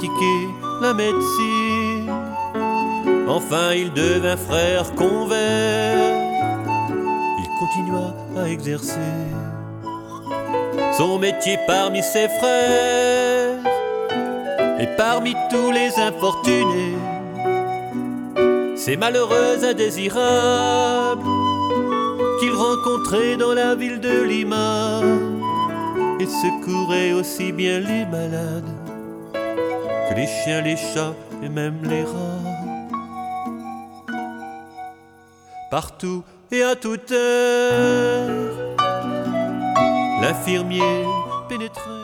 pratiquer la médecine. Enfin il devint frère convers. Il continua à exercer son métier parmi ses frères. Et parmi tous les infortunés, ces malheureux indésirables qu'il rencontrait dans la ville de Lima, il secourait aussi bien les malades que les chiens, les chats et même les rats. Partout et à toute heure, l'infirmier pénétrait